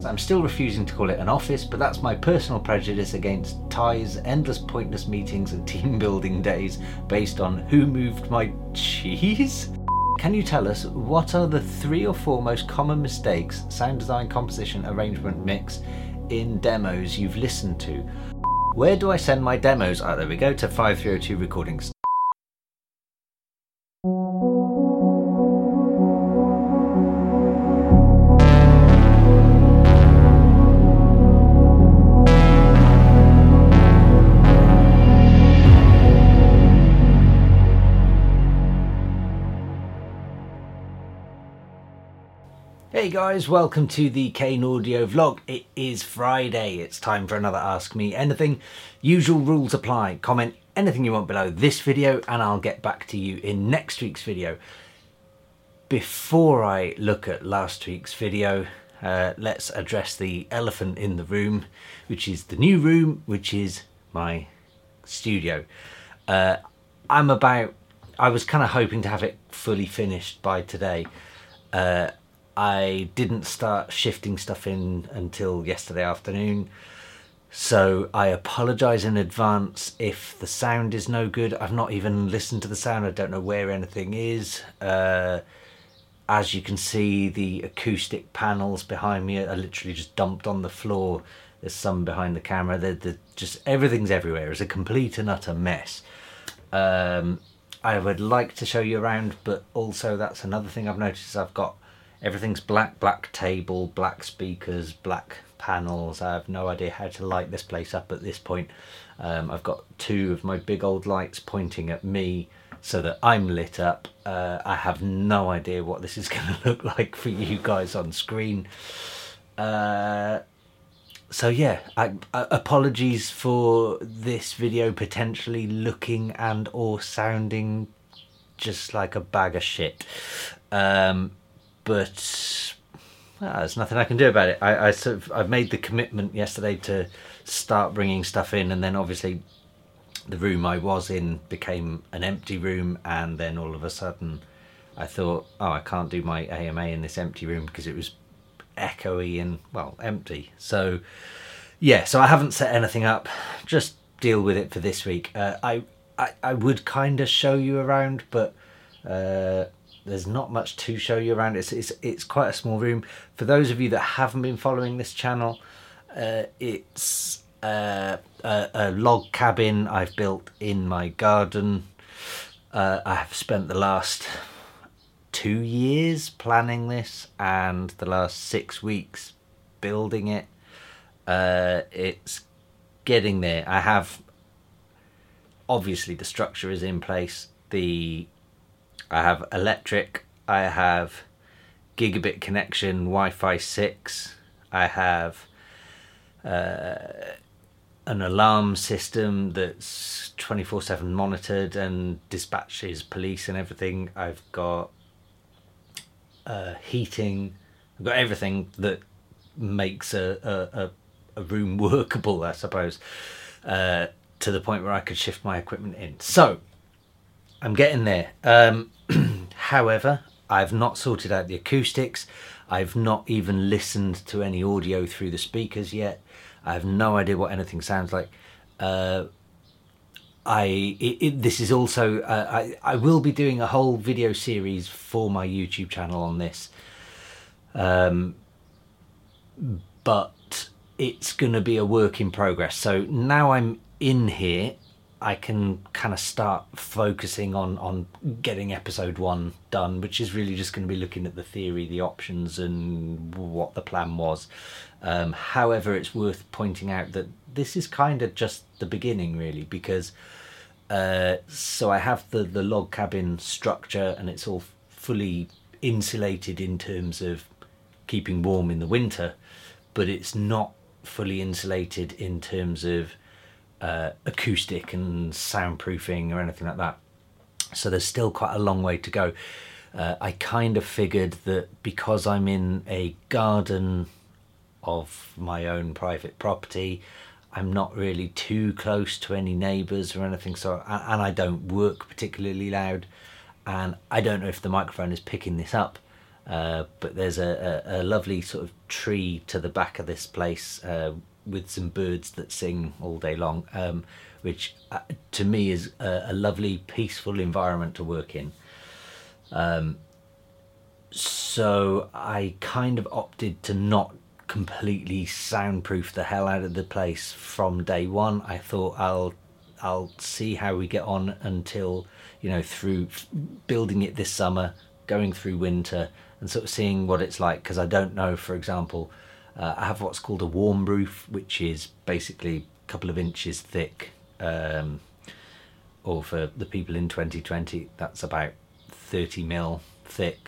I'm still refusing to call it an office, but that's my personal prejudice against ties, endless pointless meetings and team building days based on who moved my cheese? Can you tell us what are the 3 or 4 most common mistakes, sound design, composition, arrangement, mix, in demos you've listened to? Where do I send my demos? Oh, there we go, to 5302 Recordings. Hey guys, welcome to the Kane Audio vlog. It is Friday, it's time for another Ask Me Anything. Usual rules apply. Comment anything you want below this video and I'll get back to you in next week's video. Before I look at last week's video, let's address the elephant in the room, which is the new room, which is my studio. I was kind of hoping to have it fully finished by today. I didn't start shifting stuff in until yesterday afternoon, so I apologise in advance if the sound is no good. I've not even listened to the sound, I don't know where anything is. As you can see, the acoustic panels behind me are literally just dumped on the floor. There's some behind the camera, they're just everything's everywhere. It's a complete and utter mess. I would like to show you around, but also that's another thing I've noticed. Everything's black table, black speakers, black panels. I have no idea how to light this place up at this point. I've got 2 of my big old lights pointing at me so that I'm lit up. I have no idea what this is going to look like for you guys on screen. So yeah, apologies for this video potentially looking and or sounding just like a bag of shit. But there's nothing I can do about it. I've made the commitment yesterday to start bringing stuff in, and then obviously the room I was in became an empty room, and then all of a sudden I thought, oh, I can't do my AMA in this empty room because it was echoey and, well, empty. So yeah, so I haven't set anything up. Just deal with it for this week. I would kind of show you around, but there's not much to show you around. It's quite a small room. For those of you that haven't been following this channel, it's a log cabin I've built in my garden. I have spent the last 2 years planning this and the last 6 weeks building it. It's getting there. I have, obviously the structure is in place. I have electric, I have gigabit connection, Wi-Fi 6, I have an alarm system that's 24/7 monitored and dispatches police and everything. I've got heating, I've got everything that makes a room workable, I suppose, to the point where I could shift my equipment in. So I'm getting there. However, I've not sorted out the acoustics. I've not even listened to any audio through the speakers yet. I have no idea what anything sounds like. This is also, I will be doing a whole video series for my YouTube channel on this. But it's going to be a work in progress. So now I'm in here, I can kind of start focusing on getting episode 1 done, which is really just going to be looking at the theory, the options and what the plan was. However, it's worth pointing out that this is kind of just the beginning really, because so I have the log cabin structure and it's all fully insulated in terms of keeping warm in the winter, but it's not fully insulated in terms of acoustic and soundproofing or anything like that. So there's still quite a long way to go. I kind of figured that because I'm in a garden of my own private property, I'm not really too close to any neighbours or anything, so and I don't work particularly loud, and I don't know if the microphone is picking this up. but there's a lovely sort of tree to the back of this place with some birds that sing all day long, which to me is a lovely, peaceful environment to work in. So I kind of opted to not completely soundproof the hell out of the place from day one. I thought I'll see how we get on until, through building it this summer, going through winter, and sort of seeing what it's like. Because I don't know, for example, I have what's called a warm roof, which is basically a couple of inches thick, or for the people in 2020, that's about 30 mil thick.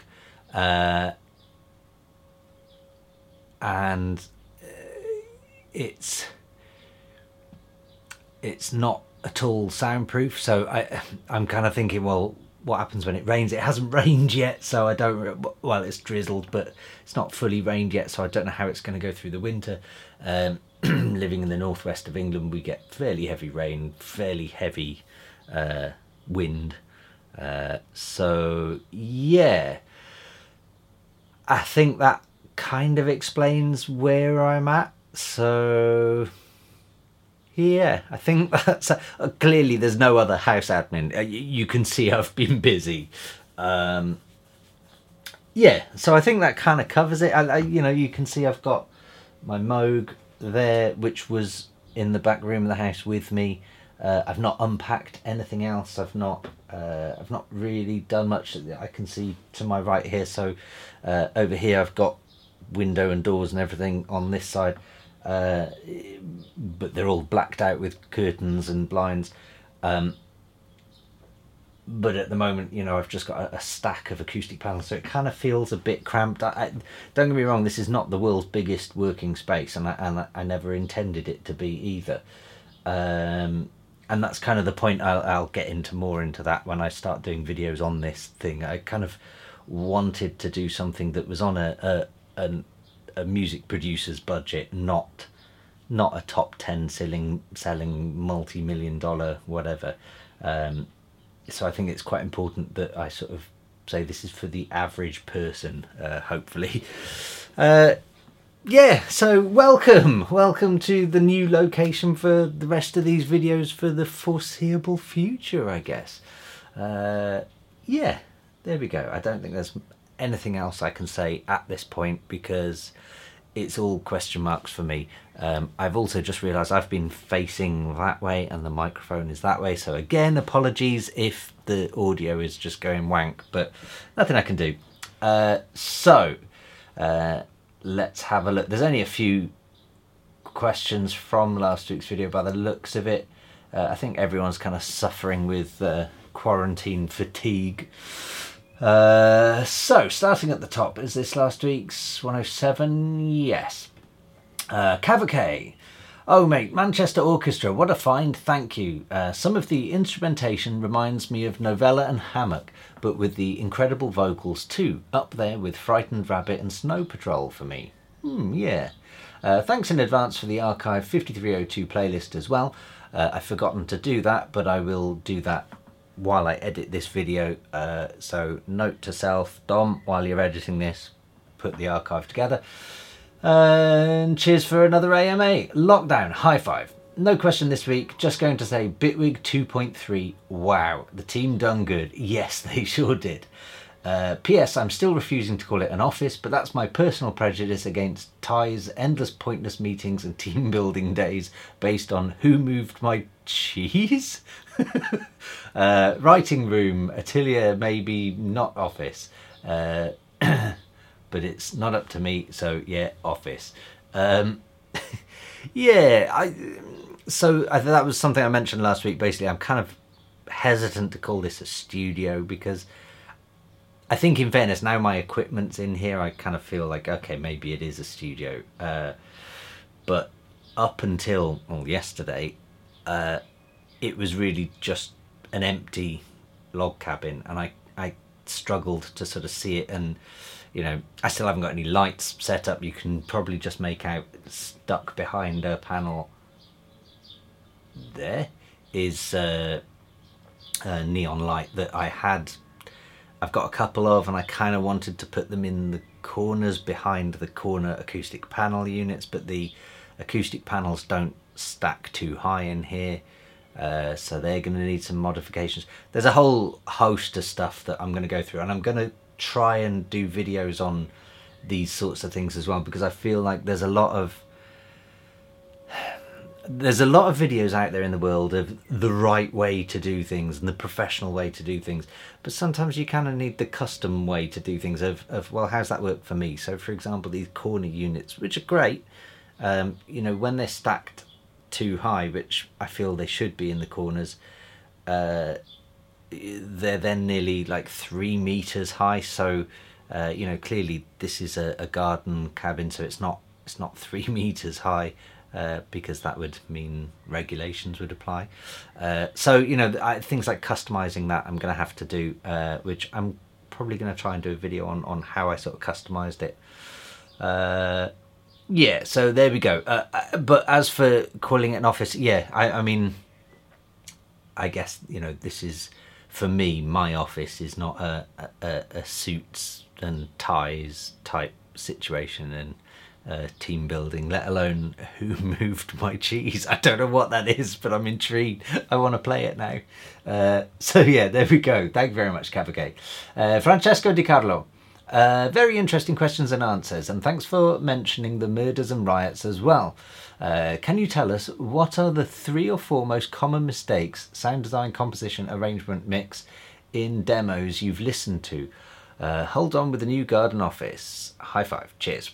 And it's not at all soundproof, so I'm kind of thinking, well, what happens when it rains? It hasn't rained yet, so I don't, well, it's drizzled, but it's not fully rained yet, so I don't know how it's going to go through the winter. Living in the northwest of England, we get fairly heavy rain, fairly heavy wind, so yeah, I think that kind of explains where I'm at. So yeah, I think that's clearly there's no other house admin. You can see I've been busy. Yeah, so I think that kind of covers it. You can see I've got my Moog there, which was in the back room of the house with me. I've not unpacked anything else. I've not really done much. I can see to my right here. So over here I've got window and doors and everything on this side, but they're all blacked out with curtains and blinds. But at the moment, I've just got a stack of acoustic panels, so it kind of feels a bit cramped. Don't get me wrong, this is not the world's biggest working space, and I never intended it to be either. And that's kind of the point. I'll get more into that when I start doing videos on this thing. I kind of wanted to do something that was on a music producer's budget, not a top 10 selling multi-million-dollar whatever. So I think it's quite important that I sort of say this is for the average person, hopefully. Yeah, so welcome to the new location for the rest of these videos for the foreseeable future, I guess. Yeah, there we go. I don't think there's anything else I can say at this point because it's all question marks for me. I've also just realised I've been facing that way and the microphone is that way, so again, apologies if the audio is just going wank, but nothing I can do. Let's have a look. There's only a few questions from last week's video by the looks of it. I think everyone's kind of suffering with quarantine fatigue. So, starting at the top, is this last week's 107? Yes. Cavacay. Oh mate, Manchester Orchestra, what a find, thank you. Some of the instrumentation reminds me of Novella and Hammock, but with the incredible vocals too, up there with Frightened Rabbit and Snow Patrol for me. Yeah. Thanks in advance for the Archive 5302 playlist as well. I've forgotten to do that, but I will do that while I edit this video. So note to self, Dom, while you're editing this, put the archive together. And cheers for another AMA. Lockdown, high five. No question this week, just going to say Bitwig 2.3, wow, the team done good. Yes, they sure did. P.S. I'm still refusing to call it an office, but that's my personal prejudice against ties, endless pointless meetings and team building days based on who moved my cheese? Writing room, atelier, maybe not office. But it's not up to me, so yeah, office. Yeah, that was something I mentioned last week. Basically, I'm kind of hesitant to call this a studio because I think, in fairness, now my equipment's in here, I kind of feel like, okay, maybe it is a studio. But up until yesterday, it was really just an empty log cabin, and I struggled to sort of see it. And I still haven't got any lights set up. You can probably just make out stuck behind a panel there is a neon light that I had I've got a couple of, and I kind of wanted to put them in the corners behind the corner acoustic panel units, but the acoustic panels don't stack too high in here, so they're going to need some modifications. There's a whole host of stuff that I'm going to go through, and I'm going to try and do videos on these sorts of things as well, because I feel like there's a lot of videos out there in the world of the right way to do things and the professional way to do things, but sometimes you kind of need the custom way to do things of well, how's that work for me? So for example, these corner units, which are great, you know, when they're stacked too high, which I feel they should be in the corners, they're then nearly like 3 meters high, so you know, clearly this is a garden cabin, so it's not 3 meters high, because that would mean regulations would apply. So, you know, things like customizing that I'm going to have to do, which I'm probably going to try and do a video on how I sort of customized it. Yeah, so there we go. But as for calling it an office, yeah, I mean, I guess, you know, this is, for me, my office is not a suits and ties type situation, and team building, let alone who moved my cheese. I don't know what that is, but I'm intrigued. I want to play it now. So yeah, there we go. Thank you very much, Cabaret. Francesco Di Carlo. Very interesting questions and answers, and thanks for mentioning the murders and riots as well. Can you tell us what are the 3 or 4 most common mistakes, sound design, composition, arrangement, mix, in demos you've listened to? Hold on with the new garden office. High five. Cheers.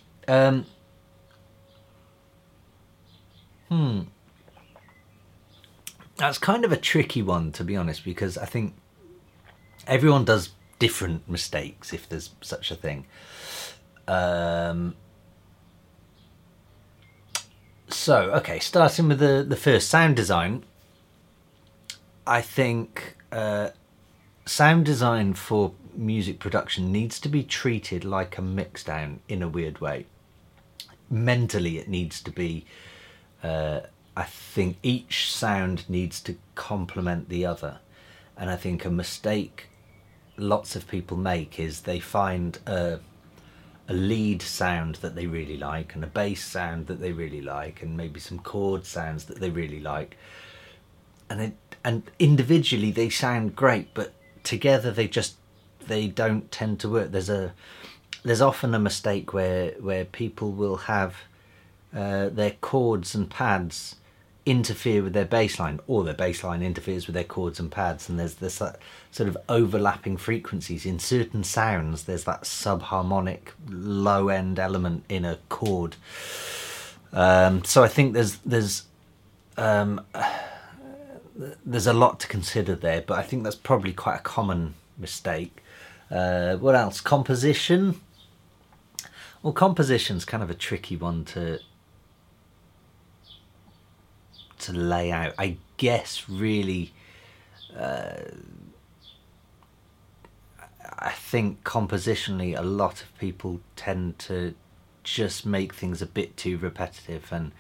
That's kind of a tricky one, to be honest, because I think everyone does different mistakes, if there's such a thing. So, okay, starting with the first, sound design. I think sound design for music production needs to be treated like a mixdown in a weird way. Mentally, it needs to be, I think each sound needs to complement the other. And I think a mistake lots of people make is they find a lead sound that they really like, and a bass sound that they really like, and maybe some chord sounds that they really like, and individually they sound great, but together they don't tend to work. There's often a mistake where people will have their chords and pads interfere with their bass line, or their bass line interferes with their chords and pads, and there's this sort of overlapping frequencies in certain sounds. There's that subharmonic low end element in a chord. So I think there's a lot to consider there, but I think that's probably quite a common mistake. What else? Composition. Well, composition's kind of a tricky one to lay out. I guess really, I think compositionally a lot of people tend to just make things a bit too repetitive, and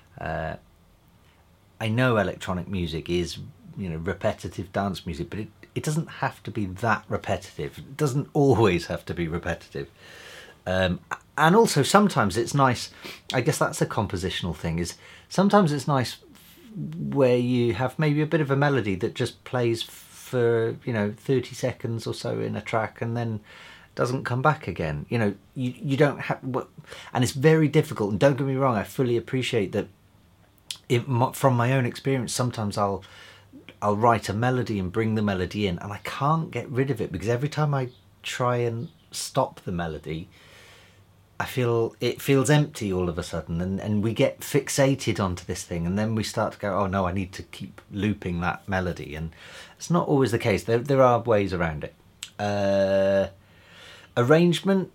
I know electronic music is, you know, repetitive dance music, but it doesn't have to be that repetitive. It doesn't always have to be repetitive. And also sometimes it's nice, I guess that's a compositional thing, is sometimes it's nice where you have maybe a bit of a melody that just plays for, you know, 30 seconds or so in a track and then doesn't come back again. You know, you don't have, and it's very difficult, and don't get me wrong, I fully appreciate that. From my own experience, sometimes I'll write a melody and bring the melody in, and I can't get rid of it, because every time I try and stop the melody, I feel it feels empty all of a sudden, and we get fixated onto this thing, and then we start to go, oh no, I need to keep looping that melody, and it's not always the case. There are ways around it. Arrangement.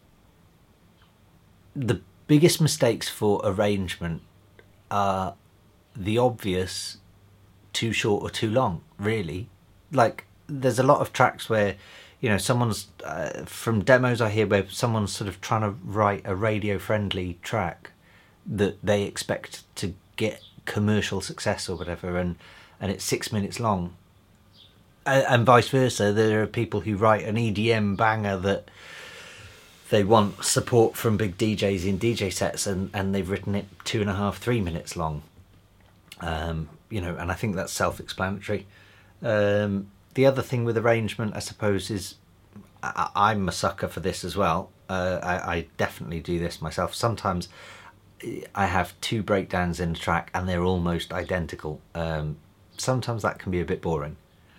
The biggest mistakes for arrangement are the obvious too short or too long, really. Like, there's a lot of tracks where, you know, someone's from demos I hear where someone's sort of trying to write a radio friendly track that they expect to get commercial success or whatever, and it's 6 minutes long, and vice versa. There are people who write an EDM banger that they want support from big DJs in DJ sets, and they've written it 2.5, 3 minutes long. You know, and I think that's self-explanatory. The other thing with arrangement, I suppose, is I'm a sucker for this as well. I definitely do this myself. Sometimes I have 2 breakdowns in a track and they're almost identical. Sometimes that can be a bit boring.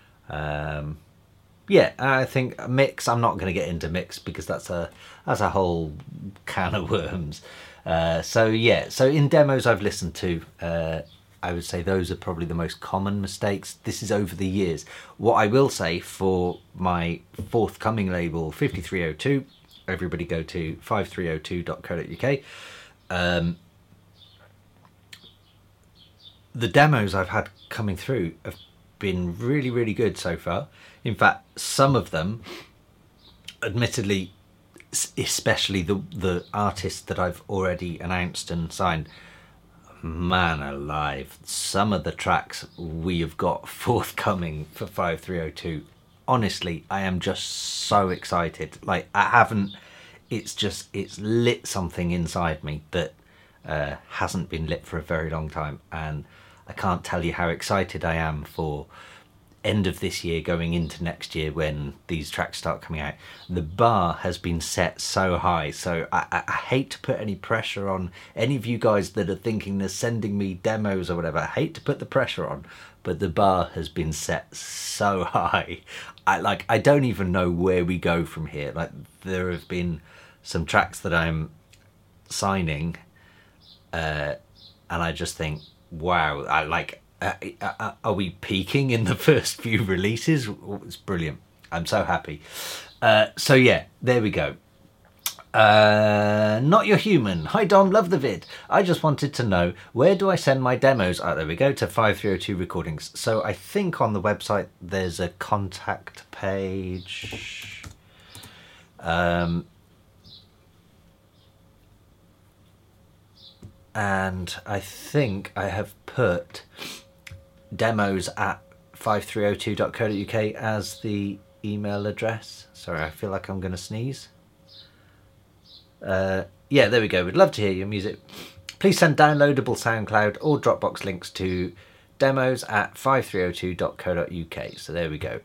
Yeah, I think mix, I'm not going to get into mix because that's a whole can of worms. So yeah, so in demos I've listened to, I would say those are probably the most common mistakes. This is over the years. What I will say for my forthcoming label, 5302, everybody go to 5302.co.uk. The demos I've had coming through have been really, really good so far. In fact, some of them, admittedly, especially the artists that I've already announced and signed, man alive, some of the tracks we have got forthcoming for 5302, honestly, I am just so excited. Like, it's lit something inside me that hasn't been lit for a very long time, and I can't tell you how excited I am for end of this year going into next year when these tracks start coming out. The bar has been set so high, so I hate to put any pressure on any of you guys that are thinking they're sending me demos or whatever. I hate to put the pressure on, but the bar has been set so high. I don't even know where we go from here. Like, there have been some tracks that I'm signing, and I just think, wow, are we peaking in the first few releases? It's brilliant. I'm so happy. So yeah, there we go. Not Your Human. Hi Dom, love the vid. I just wanted to know, where do I send my demos? Oh, there we go, to 5302 Recordings. So I think on the website there's a contact page. And I think I have put demos at 5302.co.uk as the email address. Sorry, I feel like I'm going to sneeze. Yeah, there we go. We'd love to hear your music. Please send downloadable SoundCloud or Dropbox links to demos at 5302.co.uk. So there we go.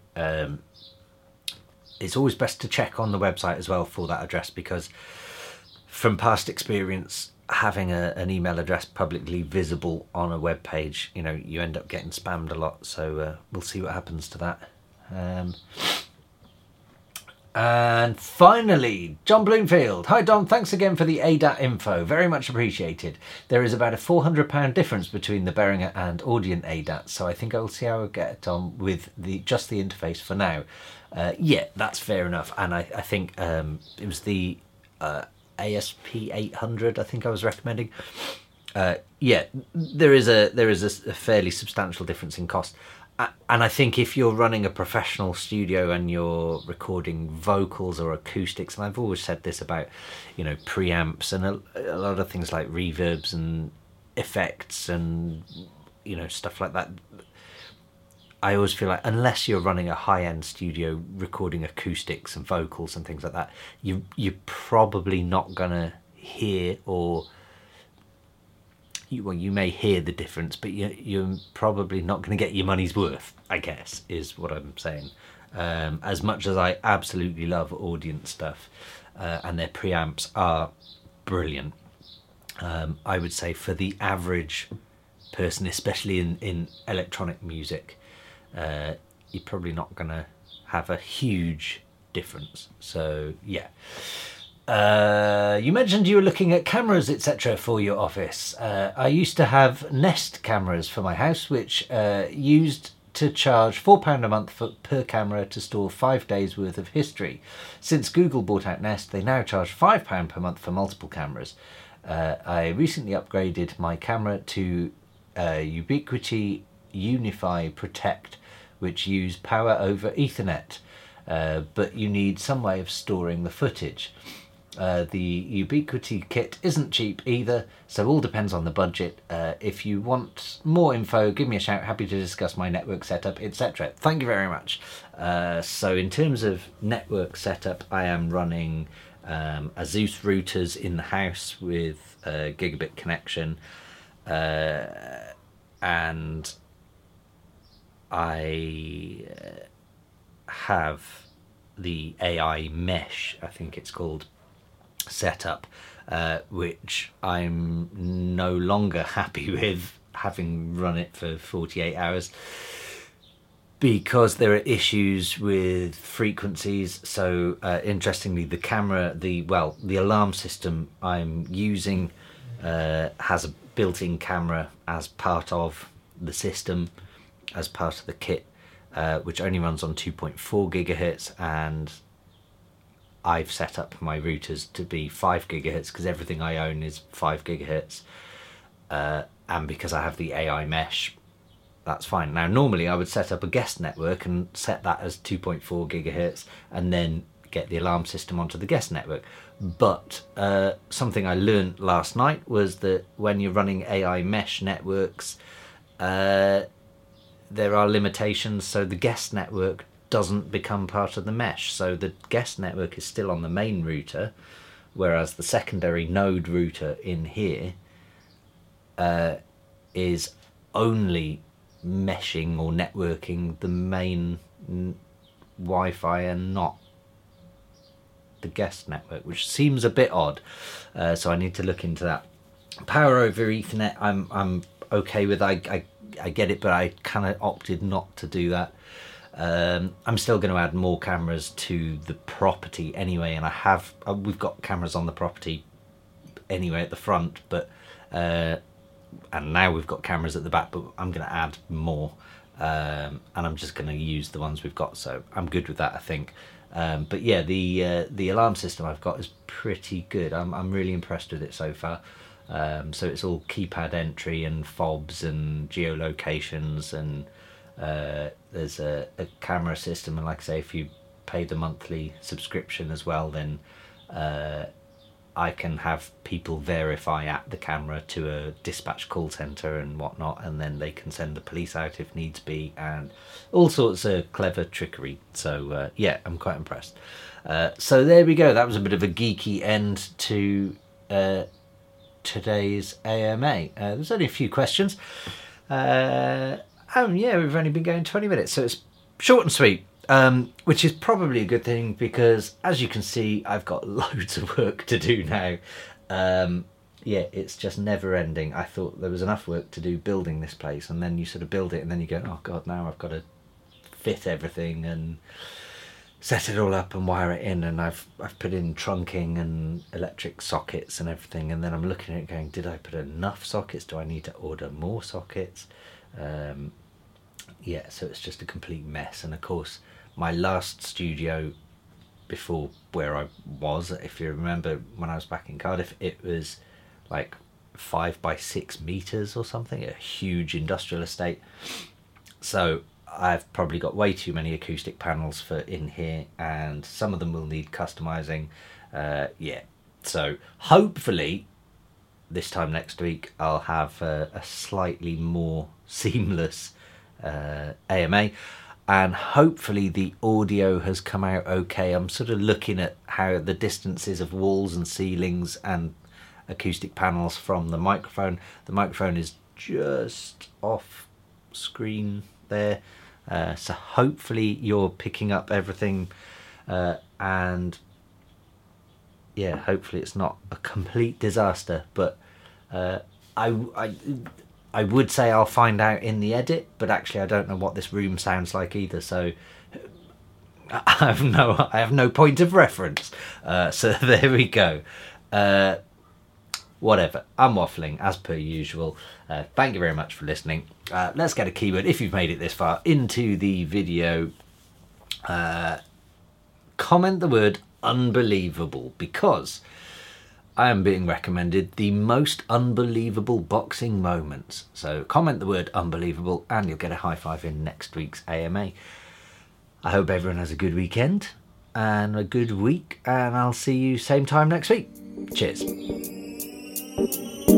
It's always best to check on the website as well for that address, because from past experience, having an email address publicly visible on a web page, you know, you end up getting spammed a lot. So we'll see what happens to that. And finally, John Bloomfield. Hi Dom, thanks again for the ADAT info, very much appreciated. There is about a £400 difference between the Behringer and Audient ADAT, so I think I'll see how I get on with just the interface for now. Yeah, that's fair enough, and I think it was the ASP 800 I think I was recommending. Yeah, there is a fairly substantial difference in cost. And I think if you're running a professional studio and you're recording vocals or acoustics, and I've always said this about, you know, preamps and a lot of things like reverbs and effects and, you know, stuff like that, I always feel like unless you're running a high-end studio recording acoustics and vocals and things like that, you're probably not going to hear, or you may hear the difference, but you're probably not going to get your money's worth, I guess, is what I'm saying. As much as I absolutely love Audient stuff, and their preamps are brilliant, I would say for the average person, especially in electronic music, you're probably not going to have a huge difference. So, yeah. You mentioned you were looking at cameras, etc. for your office. I used to have Nest cameras for my house, which used to charge £4 a month per camera to store 5 days worth of history. Since Google bought out Nest, they now charge £5 per month for multiple cameras. I recently upgraded my camera to Ubiquiti Unify Protect, which use power over Ethernet, but you need some way of storing the footage. The Ubiquiti kit isn't cheap either, so all depends on the budget. If you want more info, give me a shout. Happy to discuss my network setup, etc. Thank you very much. So in terms of network setup, I am running Asus routers in the house with a gigabit connection, and I have the AI mesh, I think it's called, setup, which I'm no longer happy with, having run it for 48 hours, because there are issues with frequencies. So interestingly, the camera, the alarm system I'm using has a built-in camera as part of the system, as part of the kit, which only runs on 2.4 gigahertz, and I've set up my routers to be 5 gigahertz because everything I own is 5 gigahertz, and because I have the AI mesh, that's fine. Now normally I would set up a guest network and set that as 2.4 gigahertz and then get the alarm system onto the guest network, but something I learned last night was that when you're running AI mesh networks, there are limitations, so the guest network doesn't become part of the mesh. So the guest network is still on the main router, whereas the secondary node router in here is only meshing or networking the main Wi-Fi and not the guest network, which seems a bit odd. So I need to look into that. Power over Ethernet, I'm okay with. I get it, but I kind of opted not to do that. I'm still going to add more cameras to the property anyway, and we've got cameras on the property anyway at the front, but and now we've got cameras at the back, but I'm going to add more, and I'm just going to use the ones we've got, so I'm good with that, I think. But yeah, the alarm system I've got is pretty good. I'm really impressed with it so far. So it's all keypad entry and fobs and geolocations, and there's a camera system, and like I say, if you pay the monthly subscription as well, then I can have people verify at the camera to a dispatch call centre and whatnot, and then they can send the police out if needs be, and all sorts of clever trickery. So yeah, I'm quite impressed. So there we go. That was a bit of a geeky end to today's AMA. There's only a few questions. Yeah, we've only been going 20 minutes, so it's short and sweet. Which is probably a good thing, because as you can see, I've got loads of work to do now. Yeah, it's just never ending. I thought there was enough work to do building this place, and then you sort of build it and then you go, oh god, now I've got to fit everything and set it all up and wire it in, and I've put in trunking and electric sockets and everything, and then I'm looking at it going, did I put enough sockets? Do I need to order more sockets? Yeah, so it's just a complete mess. And of course, my last studio before where I was, if you remember when I was back in Cardiff, it was like 5 by 6 meters or something, a huge industrial estate. So I've probably got way too many acoustic panels for in here, and some of them will need customizing. Yeah, so hopefully this time next week I'll have a slightly more seamless AMA, and hopefully the audio has come out okay. I'm sort of looking at how the distances of walls and ceilings and acoustic panels from the microphone. The microphone is just off screen there, so hopefully you're picking up everything, and yeah, hopefully it's not a complete disaster, but I would say I'll find out in the edit, but actually I don't know what this room sounds like either, so I have no point of reference. So there we go. Whatever, I'm waffling as per usual. Thank you very much for listening. Let's get a keyword, if you've made it this far into the video. Comment the word unbelievable, because I am being recommended the most unbelievable boxing moments. So comment the word unbelievable and you'll get a high five in next week's AMA. I hope everyone has a good weekend. and a good week, and I'll see you same time next week. Cheers.